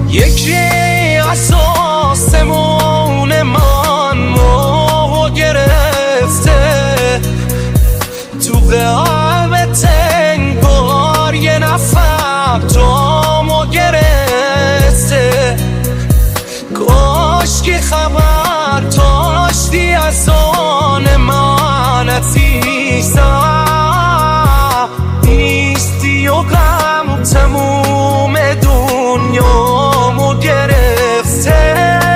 یکی از آسمون من مو گرفته، تو قلب تنگار یه نفر جامو گرفته. کاش که خبر داشتی از آن من عزیزم، نیستی و غم تموم دنیامو گرفته.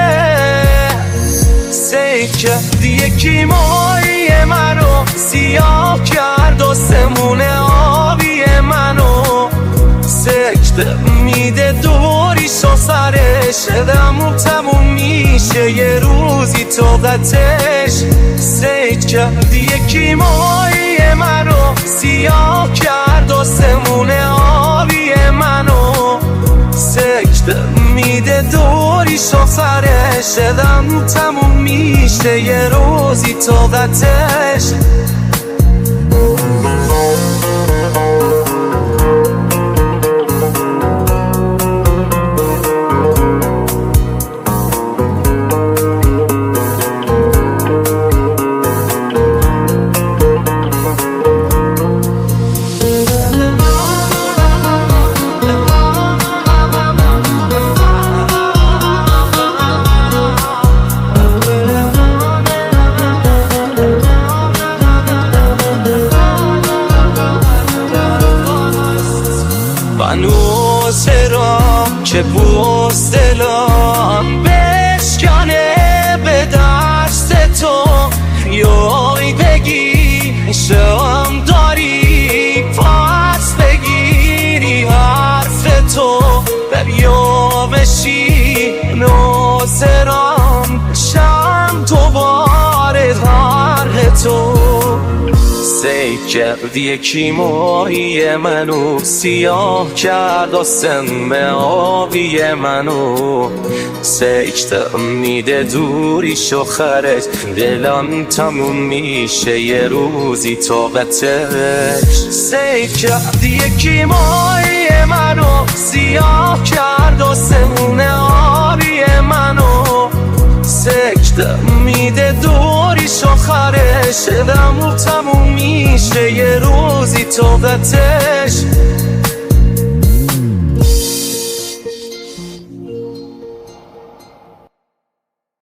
سیف کرد یکی ماهی منو، سیاه کرد آسمون آبی منو. سکته میده دوریشو سرش، دمم تموم میشه یه روزی طاقتش. سیف کرد یکی ماهی منو، سیاه کرد آسمون آبی منو. سکته میده دوریشو سرش، دمم تموم میشه یه روزی طاقتش. منو چرا که بزدلم بشکنه به دست تو، یای بگی شم داری پس بگیری حرف تو. بریا بشی ناظرم شم دوباره طرح تو. سیف کرد یکی ماهی منو، سیاه کرد آسمون آبی منو. سکته میده دوریشو خرش، دلم تموم میشه یه روزی طاقتش. سیف کرد یکی ماهی منو، سیاه کرد آسمون آبی منو. سکته میده دوریشو خرش، دمم تموم میشه یه روزی طاقتش.